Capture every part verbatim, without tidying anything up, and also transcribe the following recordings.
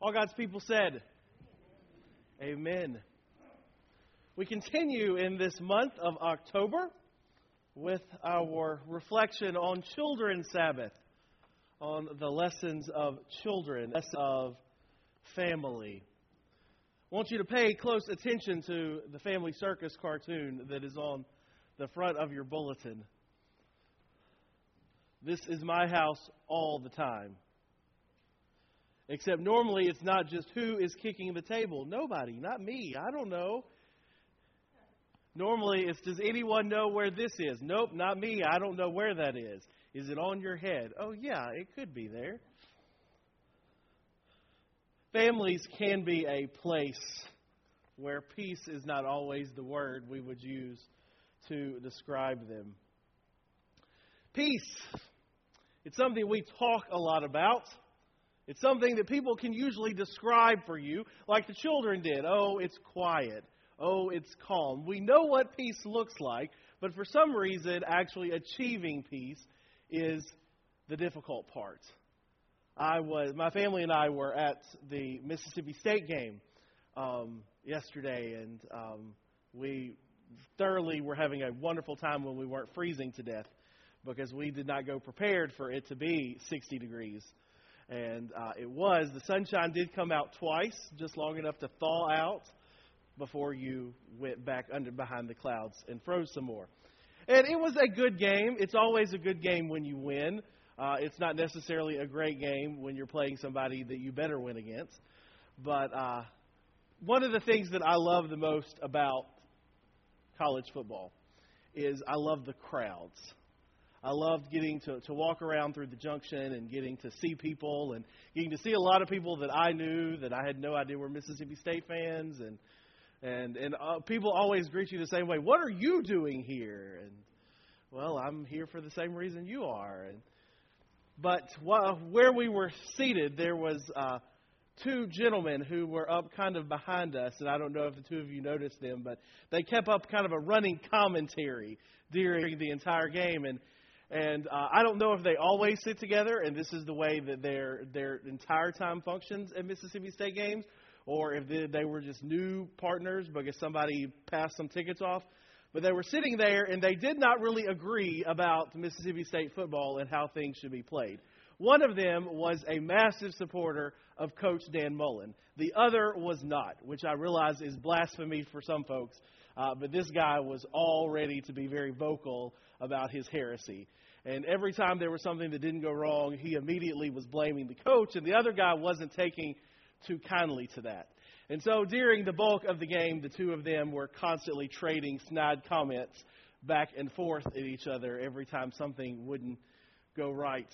All God's people said, amen. We continue in this month of October with our reflection on Children's Sabbath, on the lessons of children, lessons of family. I want you to pay close attention to the Family Circus cartoon that is on the front of your bulletin. This is my house all the time. Except normally it's not just who is kicking the table. Nobody, not me. I don't know. Normally it's, does anyone know where this is? Nope, not me. I don't know where that is. Is it on your head? Oh, yeah, it could be there. Families can be a place where peace is not always the word we would use to describe them. Peace. It's something we talk a lot about. It's something that people can usually describe for you, like the children did. Oh, it's quiet. Oh, it's calm. We know what peace looks like, but for some reason, actually achieving peace is the difficult part. I was, my family and I were at the Mississippi State game um, yesterday, and um, we thoroughly were having a wonderful time when we weren't freezing to death, because we did not go prepared for it to be sixty degrees. And uh, it was. The sunshine did come out twice, just long enough to thaw out before you went back under behind the clouds and froze some more. And it was a good game. It's always a good game when you win. Uh, it's not necessarily a great game when you're playing somebody that you better win against. But uh, one of the things that I love the most about college football is I love the crowds. I loved getting to, to walk around through the junction and getting to see people and getting to see a lot of people that I knew that I had no idea were Mississippi State fans. And and and uh, people always greet you the same way. What are you doing here? And, well, I'm here for the same reason you are. And But while, where we were seated, there was uh, two gentlemen who were up kind of behind us. And I don't know if the two of you noticed them, but they kept up kind of a running commentary during the entire game. And And uh, I don't know if they always sit together, and this is the way that their their entire time functions at Mississippi State games, or if they, they were just new partners because somebody passed some tickets off. But they were sitting there, and they did not really agree about Mississippi State football and how things should be played. One of them was a massive supporter of Coach Dan Mullen. The other was not, which I realize is blasphemy for some folks. Uh, but this guy was all ready to be very vocal about his heresy. And every time there was something that didn't go wrong, he immediately was blaming the coach, and the other guy wasn't taking too kindly to that. And so during the bulk of the game, the two of them were constantly trading snide comments back and forth at each other every time something wouldn't go right.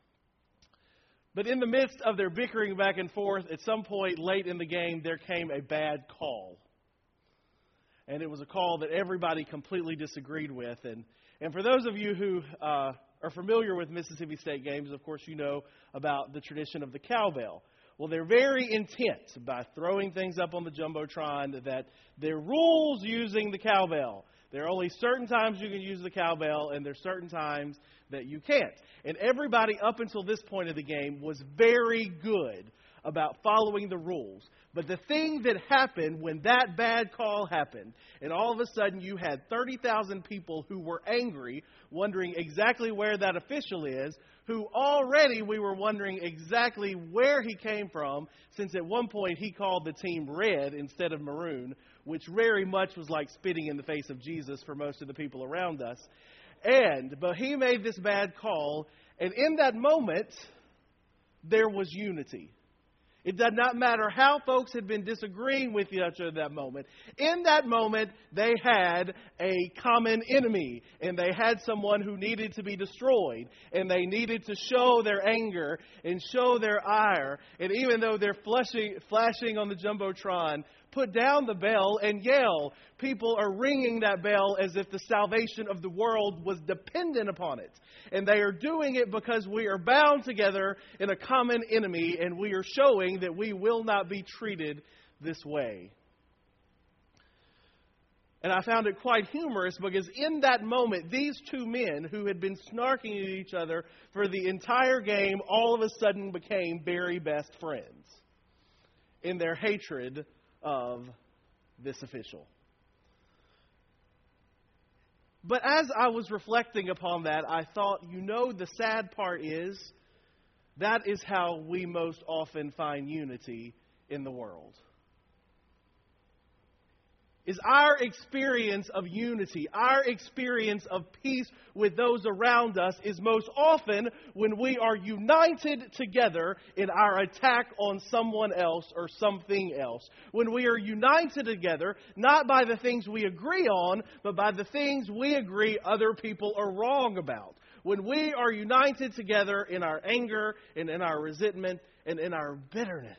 But in the midst of their bickering back and forth, at some point late in the game, there came a bad call. And it was a call that everybody completely disagreed with. And, and for those of you who uh, are familiar with Mississippi State games, of course you know about the tradition of the cowbell. Well, they're very intent by throwing things up on the Jumbotron that there are rules using the cowbell. There are only certain times you can use the cowbell, and there are certain times that you can't. And everybody up until this point of the game was very good about following the rules. But the thing that happened when that bad call happened, and all of a sudden you had thirty thousand people who were angry, wondering exactly where that official is, who already we were wondering exactly where he came from, since at one point he called the team red instead of maroon, which very much was like spitting in the face of Jesus for most of the people around us. And, but he made this bad call, and in that moment, there was unity. It did not matter how folks had been disagreeing with each other at that moment. In that moment, they had a common enemy, and they had someone who needed to be destroyed, and they needed to show their anger and show their ire. And even though they're flashing, flashing on the Jumbotron, put down the bell and yell. People are ringing that bell as if the salvation of the world was dependent upon it. And they are doing it because we are bound together in a common enemy, and we are showing that we will not be treated this way. And I found it quite humorous because in that moment, these two men who had been snarking at each other for the entire game all of a sudden became very best friends. in their hatred of this official. But as I was reflecting upon that, I thought, you know, the sad part is that is how we most often find unity in the world. Is our experience of unity, our experience of peace with those around us is most often when we are united together in our attack on someone else or something else. When we are united together, not by the things we agree on, but by the things we agree other people are wrong about. When we are united together in our anger and in our resentment and in our bitterness.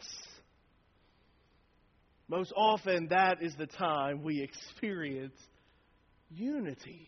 Most often, that is the time we experience unity.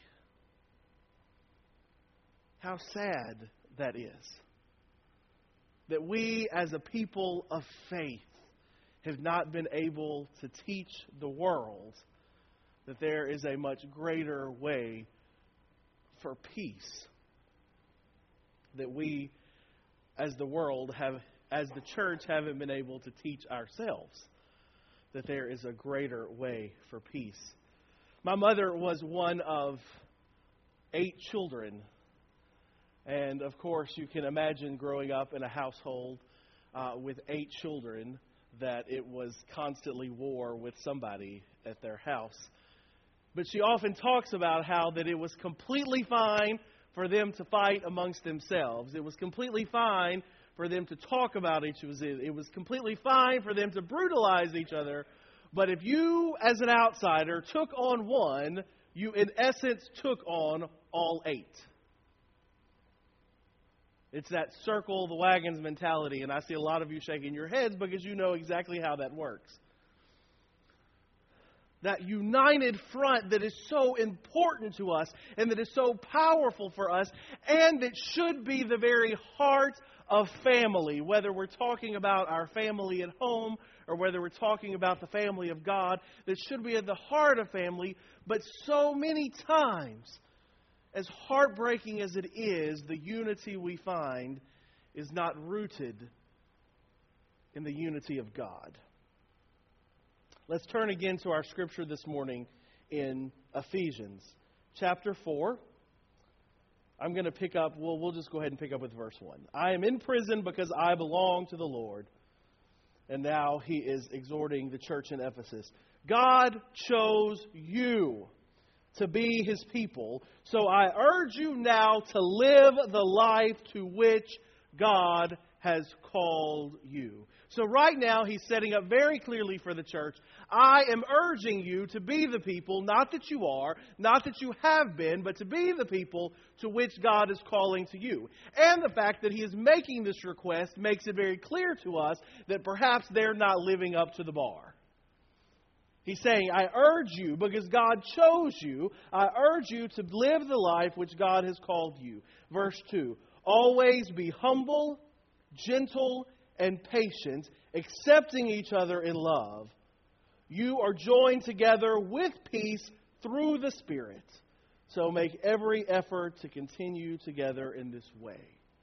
How sad that is. That we, as a people of faith, have not been able to teach the world that there is a much greater way for peace. That we, as the world, have, as the church, haven't been able to teach ourselves. That there is a greater way for peace. My mother was one of eight children. And of course, you can imagine growing up in a household uh, with eight children that it was constantly war with somebody at their house. But she often talks about how that it was completely fine for them to fight amongst themselves. It was completely fine for them to talk about each other. It was completely fine for them to brutalize each other. But if you, as an outsider, took on one, you in essence took on all eight. It's that circle the wagons mentality, and I see a lot of you shaking your heads because you know exactly how that works. That united front that is so important to us and that is so powerful for us and that should be the very heart of family, whether we're talking about our family at home or whether we're talking about the family of God, that should be at the heart of family. But so many times, as heartbreaking as it is, the unity we find is not rooted in the unity of God. Let's turn again to our scripture this morning in Ephesians chapter four. I'm going to pick up, well, we'll just go ahead and pick up with verse one. I am in prison because I belong to the Lord. And now he is exhorting the church in Ephesus. God chose you to be his people. So I urge you now to live the life to which God has called you. So right now he's setting up very clearly for the church, I am urging you to be the people, not that you are, not that you have been, but to be the people to which God is calling to you. And the fact that he is making this request makes it very clear to us that perhaps they're not living up to the bar. He's saying, I urge you, because God chose you, I urge you to live the life which God has called you. Verse two, always be humble, gentle, and patient, accepting each other in love. You are joined together with peace through the Spirit. So make every effort to continue together in this way.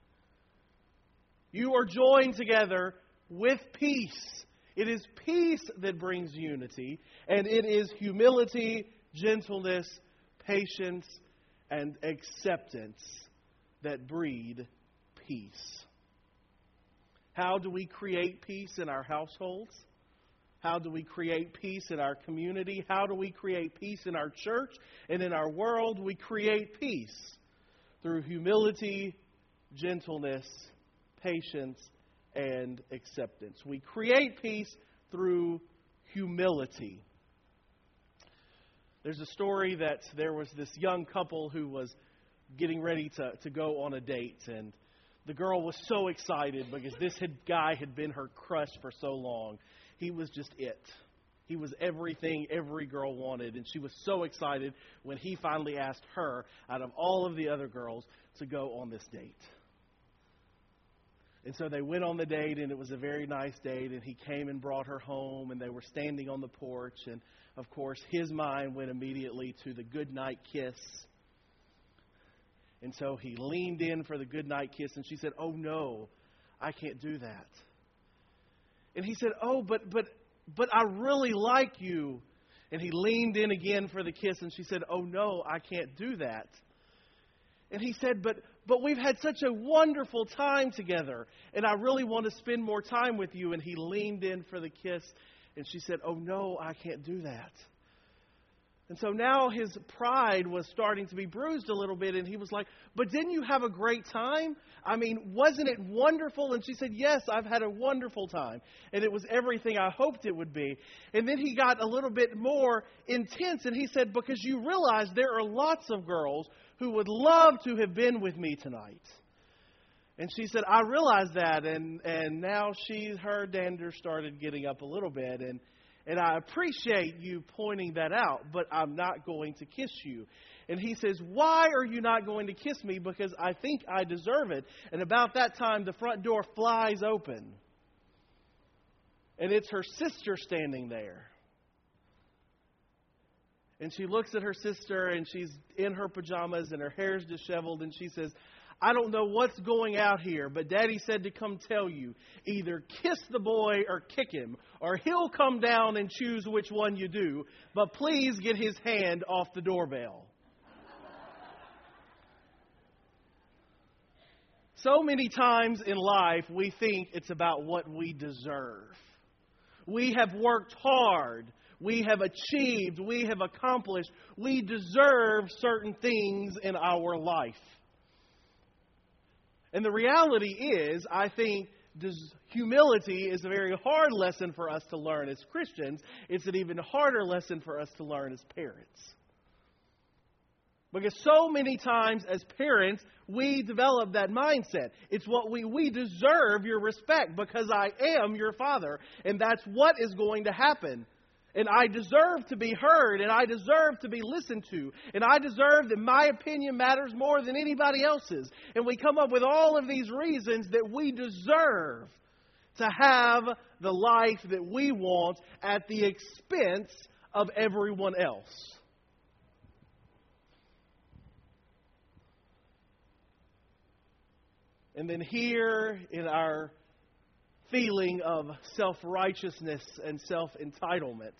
You are joined together with peace. It is peace that brings unity, and it is humility, gentleness, patience, and acceptance that breed peace. How do we create peace in our households? How do we create peace in our community? How do we create peace in our church and in our world? We create peace through humility, gentleness, patience, and acceptance. We create peace through humility. There's a story that there was this young couple who was getting ready to, to go on a date, and the girl was so excited because this had, guy had been her crush for so long. He was just it. He was everything every girl wanted, and she was so excited when he finally asked her, out of all of the other girls, to go on this date. And so they went on the date, and it was a very nice date, and he came and brought her home, and they were standing on the porch, and of course his mind went immediately to the goodnight kiss. And so he leaned in for the goodnight kiss, and she said, oh no, I can't do that. And he said, oh, but but but I really like you. And he leaned in again for the kiss, and she said, oh, no, I can't do that. And he said, but but we've had such a wonderful time together, and I really want to spend more time with you. And he leaned in for the kiss, and she said, oh, no, I can't do that. And so now his pride was starting to be bruised a little bit, and he was like, but didn't you have a great time? I mean, wasn't it wonderful? And she said, yes, I've had a wonderful time. And it was everything I hoped it would be. And then he got a little bit more intense, and he said, because you realize there are lots of girls who would love to have been with me tonight. And she said, I realize that, and, and now she, her dander started getting up a little bit, and And I appreciate you pointing that out, but I'm not going to kiss you. And he says, why are you not going to kiss me? Because I think I deserve it. And about that time, the front door flies open. And it's her sister standing there. And she looks at her sister, and she's in her pajamas, and her hair's disheveled, and she says, I don't know what's going out here, but Daddy said to come tell you, either kiss the boy or kick him, or he'll come down and choose which one you do, but please get his hand off the doorbell. So many times in life, we think it's about what we deserve. We have worked hard. We have achieved. We have accomplished. We deserve certain things in our life. And the reality is, I think humility is a very hard lesson for us to learn as Christians. It's an even harder lesson for us to learn as parents. Because so many times as parents, we develop that mindset. It's what we, we deserve your respect because I am your father. And that's what is going to happen. And I deserve to be heard, and I deserve to be listened to, and I deserve that my opinion matters more than anybody else's. And we come up with all of these reasons that we deserve to have the life that we want at the expense of everyone else. And then here in our feeling of self-righteousness and self-entitlement,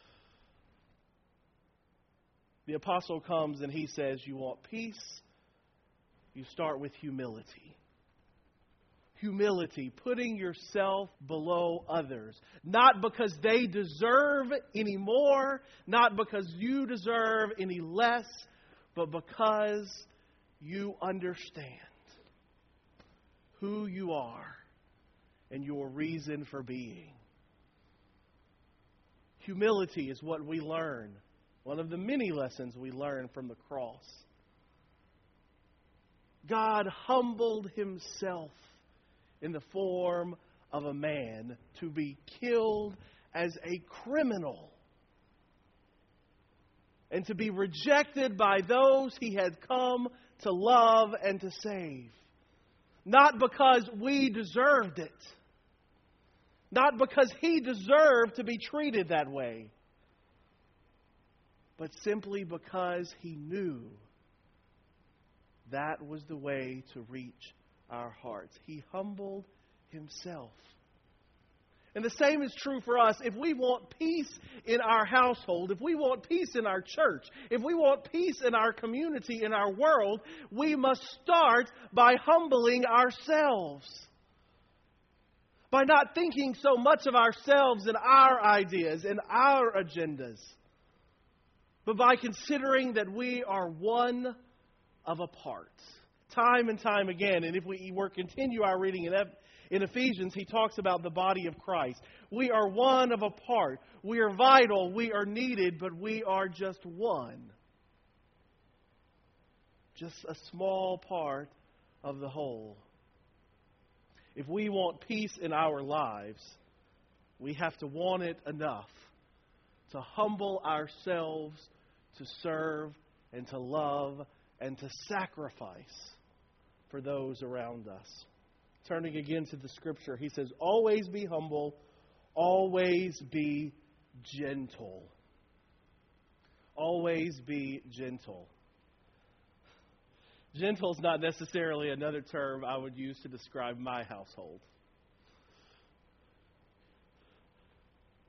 the apostle comes and he says, you want peace? You start with humility. Humility, putting yourself below others. Not because they deserve any more, not because you deserve any less, but because you understand who you are and your reason for being. Humility is what we learn. One of the many lessons we learn from the cross. God humbled himself in the form of a man to be killed as a criminal and to be rejected by those he had come to love and to save. Not because we deserved it. Not because he deserved to be treated that way. But simply because he knew that was the way to reach our hearts. He humbled himself. And the same is true for us. If we want peace in our household, if we want peace in our church, if we want peace in our community, in our world, we must start by humbling ourselves. By not thinking so much of ourselves and our ideas and our agendas, but by considering that we are one of a part. Time and time again, and if we were continue our reading in In Ephesians, he talks about the body of Christ. We are one of a part. We are vital. We are needed, but we are just one. Just a small part of the whole. If we want peace in our lives, we have to want it enough to humble ourselves, to serve, and to love, and to sacrifice for those around us. Turning again to the scripture, he says, always be humble, always be gentle. Always be gentle. Gentle is not necessarily another term I would use to describe my household.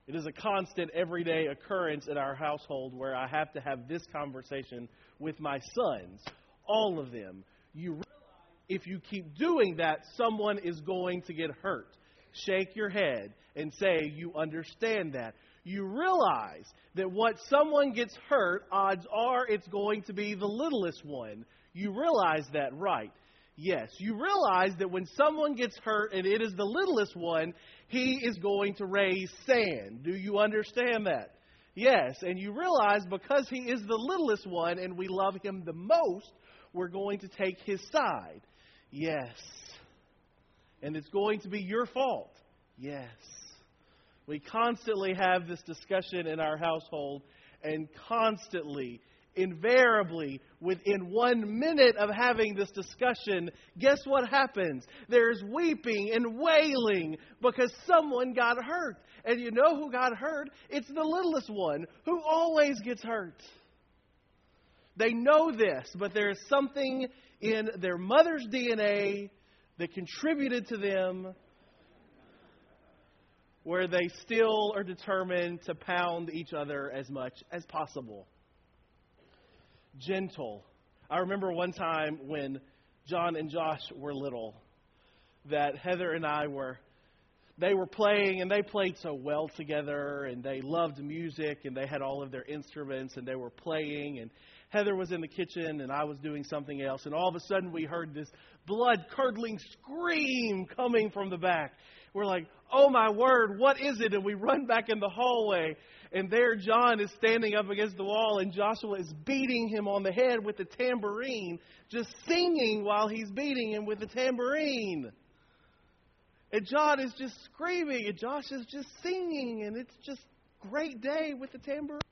It is a constant, everyday occurrence in our household where I have to have this conversation with my sons, all of them. You realize if you keep doing that, someone is going to get hurt. Shake your head and say you understand that. You realize that what someone gets hurt, odds are it's going to be the littlest one. You realize that, right? Yes. You realize that when someone gets hurt and it is the littlest one, he is going to raise sand. Do you understand that? Yes. And you realize because he is the littlest one and we love him the most, we're going to take his side. Yes. And it's going to be your fault. Yes. We constantly have this discussion in our household, and constantly, invariably, within one minute of having this discussion, guess what happens? There's weeping and wailing because someone got hurt. And you know who got hurt? It's the littlest one who always gets hurt. They know this, but there's something in their mother's D N A that contributed to them where they still are determined to pound each other as much as possible. Gentle. I remember one time when John and Josh were little that Heather and I were, they were playing, and they played so well together, and they loved music, and they had all of their instruments, and they were playing, and Heather was in the kitchen, and I was doing something else, and all of a sudden we heard this blood-curdling scream coming from the back. We're like, oh my word, what is it? And we run back in the hallway, and there John is standing up against the wall, and Joshua is beating him on the head with the tambourine, just singing while he's beating him with the tambourine. And John is just screaming, and Josh is just singing, and it's just a great day with the tambourine.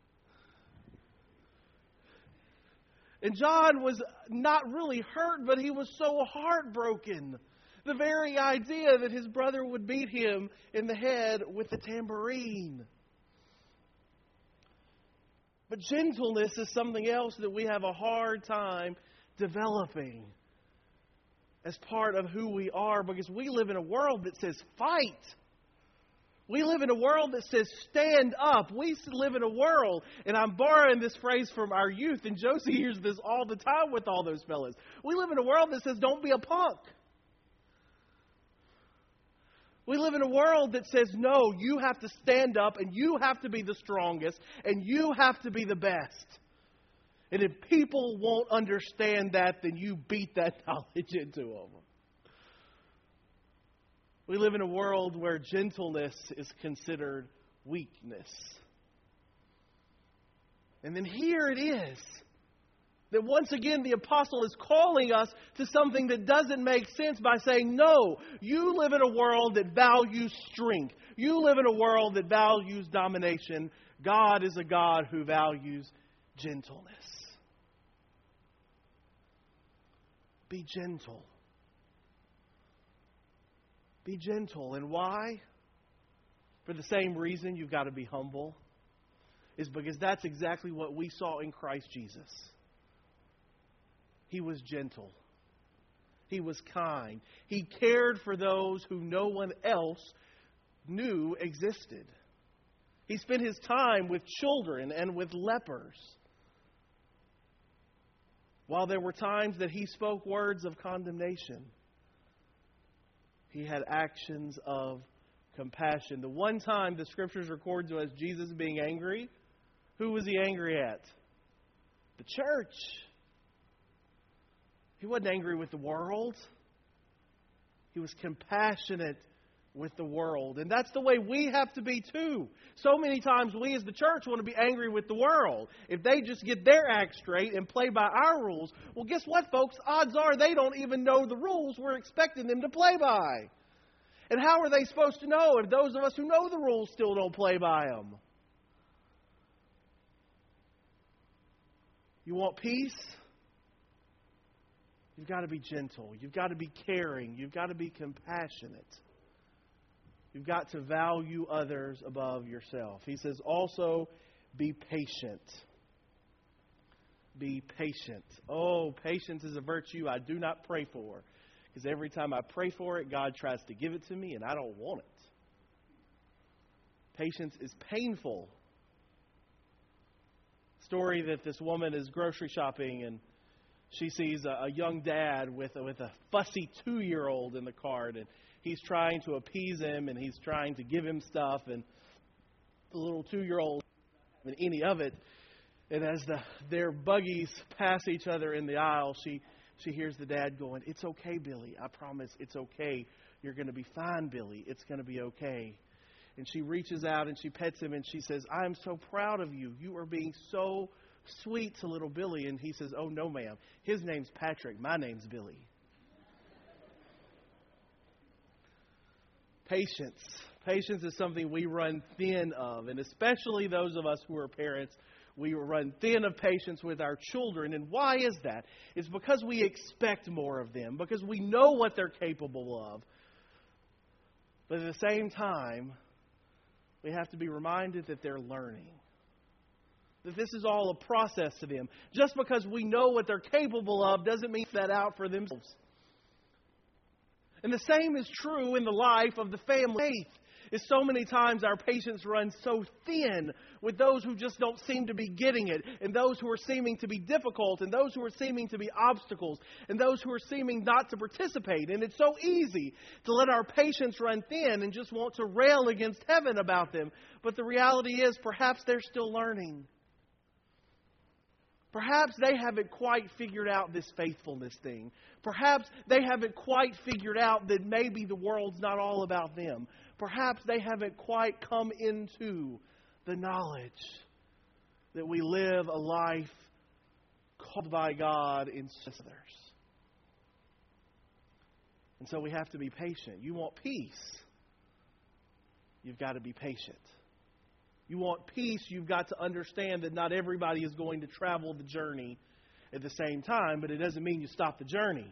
And John was not really hurt, but he was so heartbroken. The very idea that his brother would beat him in the head with a tambourine. But gentleness is something else that we have a hard time developing as part of who we are, because we live in a world that says fight. We live in a world that says stand up. We live in a world, and I'm borrowing this phrase from our youth, and Josie hears this all the time with all those fellas. We live in a world that says don't be a punk. We live in a world that says, no, you have to stand up, and you have to be the strongest, and you have to be the best. And if people won't understand that, then you beat that knowledge into them. We live in a world where gentleness is considered weakness. And then here it is. That once again the apostle is calling us to something that doesn't make sense by saying, no, you live in a world that values strength. You live in a world that values domination. God is a God who values gentleness. Be gentle. Be gentle. And why? For the same reason you've got to be humble. Is because that's exactly what we saw in Christ Jesus. He was gentle. He was kind. He cared for those who no one else knew existed. He spent his time with children and with lepers. While there were times that he spoke words of condemnation, he had actions of compassion. The one time the Scriptures record to us Jesus being angry, who was he angry at? The church. He wasn't angry with the world. He was compassionate with the world. And that's the way we have to be too. So many times we as the church want to be angry with the world. If they just get their act straight and play by our rules, well, guess what, folks? Odds are they don't even know the rules we're expecting them to play by. And how are they supposed to know if those of us who know the rules still don't play by them? You want peace? You've got to be gentle. You've got to be caring. You've got to be compassionate. You've got to value others above yourself. He says also, be patient. Be patient. Oh, patience is a virtue I do not pray for. Because every time I pray for it, God tries to give it to me, and I don't want it. Patience is painful. Story that this woman is grocery shopping and she sees a, a young dad with a, with a fussy two-year-old in the cart, and he's trying to appease him and he's trying to give him stuff, and the little two-year-old isn't having any of it. And as the, their buggies pass each other in the aisle, she she hears the dad going, "It's okay, Billy. I promise it's okay. You're going to be fine, Billy. It's going to be okay." And she reaches out and she pets him and she says, "I'm so proud of you. You are being so sweet to little Billy." And he says, "Oh, no, ma'am. His name's Patrick. My name's Billy." Patience. Patience is something we run thin of. And especially those of us who are parents, we run thin of patience with our children. And why is that? It's because we expect more of them, because we know what they're capable of. But at the same time, we have to be reminded that they're learning. That this is all a process to them. Just because we know what they're capable of doesn't mean that out for themselves. And the same is true in the life of the family faith. Is so many times our patience runs so thin with those who just don't seem to be getting it, and those who are seeming to be difficult, and those who are seeming to be obstacles, and those who are seeming not to participate. And it's so easy to let our patience run thin and just want to rail against heaven about them. But the reality is perhaps they're still learning. Perhaps they haven't quite figured out this faithfulness thing. Perhaps they haven't quite figured out that maybe the world's not all about them. Perhaps they haven't quite come into the knowledge that we live a life called by God in others. And so we have to be patient. You want peace, you've got to be patient. You want peace, you've got to understand that not everybody is going to travel the journey at the same time, but it doesn't mean you stop the journey.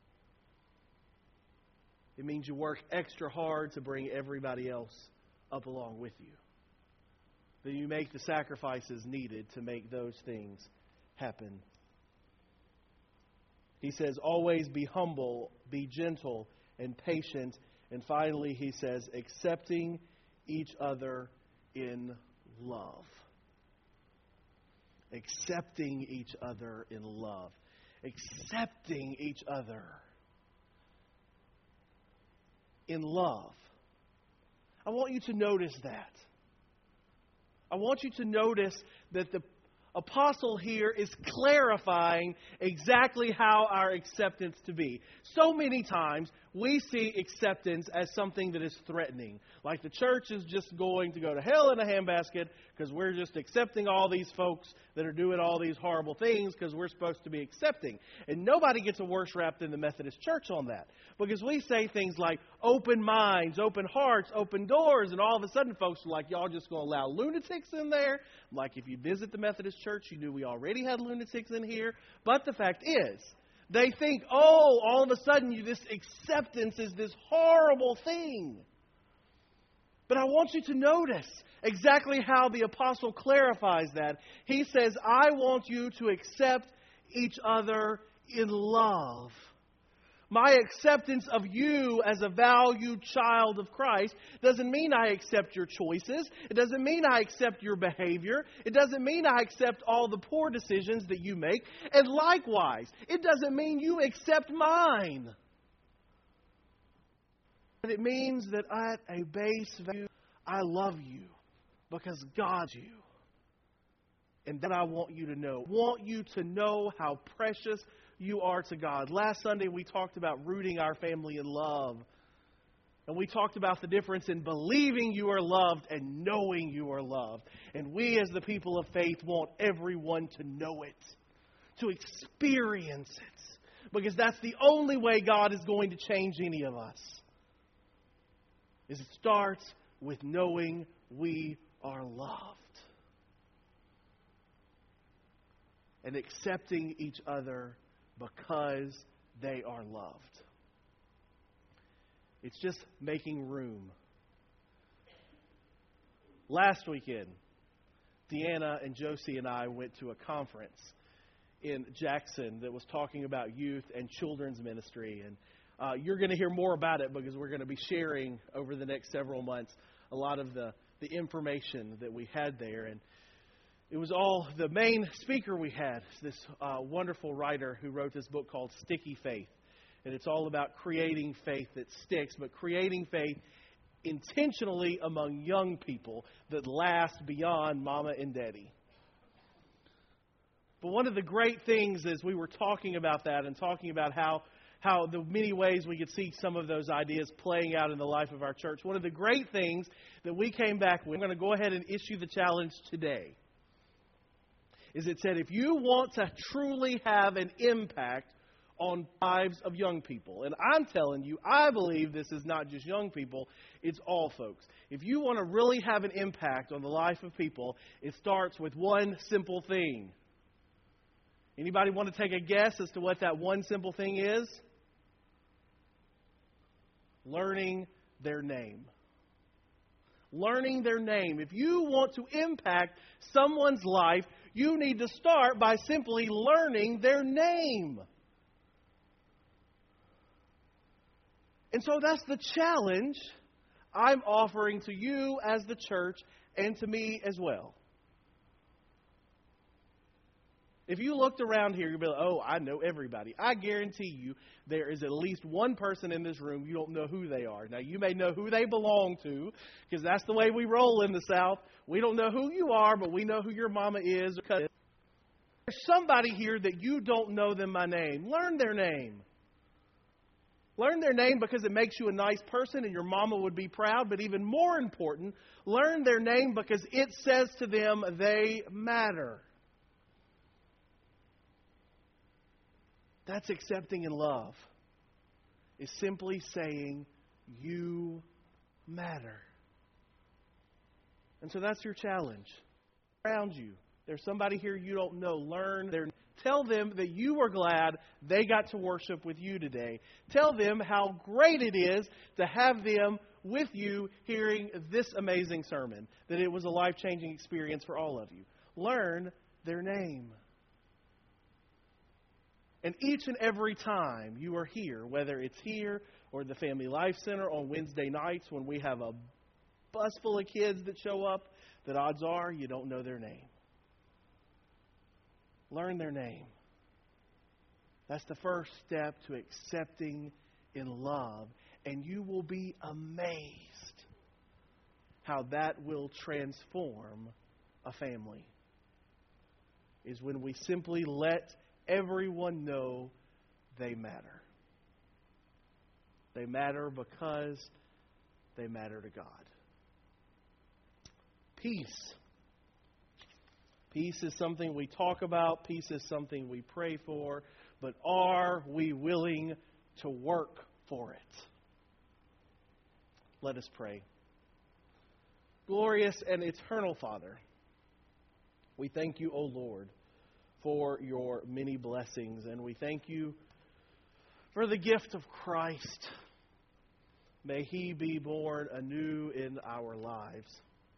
It means you work extra hard to bring everybody else up along with you. That you make the sacrifices needed to make those things happen. He says, always be humble, be gentle, and patient. And finally, he says, accepting each other in love. Accepting each other in love. Accepting each other in love. I want you to notice that. I want you to notice that the apostle here is clarifying exactly how our acceptance to be. So many times we see acceptance as something that is threatening. Like the church is just going to go to hell in a handbasket because we're just accepting all these folks that are doing all these horrible things because we're supposed to be accepting. And nobody gets a worse rap than the Methodist Church on that. Because we say things like open minds, open hearts, open doors, and all of a sudden folks are like, y'all just going to allow lunatics in there? Like if you visit the Methodist Church, you knew we already had lunatics in here. But the fact is, they think, oh, all of a sudden you, this acceptance is this horrible thing. But I want you to notice exactly how the apostle clarifies that. He says, I want you to accept each other in love. My acceptance of you as a valued child of Christ doesn't mean I accept your choices. It doesn't mean I accept your behavior. It doesn't mean I accept all the poor decisions that you make. And likewise, it doesn't mean you accept mine. But it means that at a base value, I love you because God's you. And that I want you to know. I want you to know how precious you are to God. Last Sunday we talked about rooting our family in love. And we talked about the difference in believing you are loved and knowing you are loved. And we as the people of faith want everyone to know it, to experience it. Because that's the only way God is going to change any of us. Is it starts with knowing we are loved. And accepting each other because they are loved. It's just making room. Last weekend, Deanna and Josie and I went to a conference in Jackson that was talking about youth and children's ministry. And uh, you're going to hear more about it because we're going to be sharing over the next several months a lot of the the information that we had there. And it was all, the main speaker we had, this uh, wonderful writer who wrote this book called Sticky Faith. And it's all about creating faith that sticks, but creating faith intentionally among young people that last beyond mama and daddy. But one of the great things as we were talking about that and talking about how how the many ways we could see some of those ideas playing out in the life of our church, one of the great things that we came back with, I'm going to go ahead and issue the challenge today, is it said if you want to truly have an impact on lives of young people, and I'm telling you, I believe this is not just young people, it's all folks. If you want to really have an impact on the life of people, it starts with one simple thing. Anybody want to take a guess as to what that one simple thing is? Learning their name. Learning their name. If you want to impact someone's life, you need to start by simply learning their name. And so that's the challenge I'm offering to you as the church and to me as well. If you looked around here, you'd be like, oh, I know everybody. I guarantee you there is at least one person in this room you don't know who they are. Now, you may know who they belong to, because that's the way we roll in the South. We don't know who you are, but we know who your mama is. There's somebody here that you don't know them by name. Learn their name. Learn their name because it makes you a nice person and your mama would be proud. But even more important, learn their name because it says to them they matter. That's accepting in love. Is simply saying, you matter. And so that's your challenge. Around you, there's somebody here you don't know. Learn their. Tell them that you are glad they got to worship with you today. Tell them how great it is to have them with you hearing this amazing sermon. That it was a life-changing experience for all of you. Learn their name. And each and every time you are here, whether it's here or the Family Life Center on Wednesday nights when we have a bus full of kids that show up, that odds are you don't know their name. Learn their name. That's the first step to accepting in love. And you will be amazed how that will transform a family. Is when we simply let everyone know they matter. They matter because they matter to God. Peace. Peace is something we talk about. Peace is something we pray for. But are we willing to work for it? Let us pray. Glorious and eternal Father, we thank you, O Lord, for your many blessings. And we thank you for the gift of Christ. May He be born anew in our lives.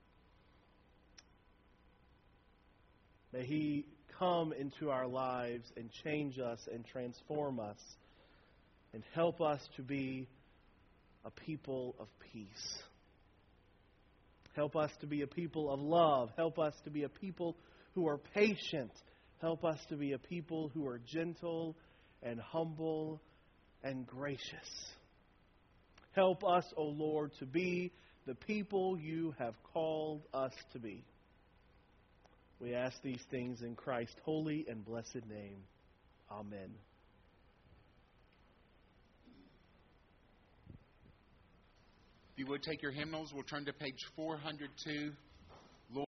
May He come into our lives and change us and transform us and help us to be a people of peace. Help us to be a people of love. Help us to be a people who are patient. Help us to be a people who are gentle and humble and gracious. Help us, O Lord, to be the people you have called us to be. We ask these things in Christ's holy and blessed name. Amen. If you would take your hymnals, we'll turn to page four hundred two.